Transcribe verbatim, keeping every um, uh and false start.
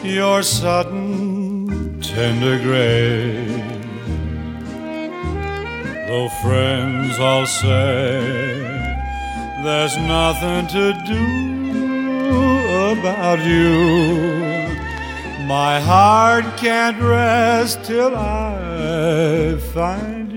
your sudden tender grace. Though friends all say there's nothing to do about you, my heart can't rest till I find you.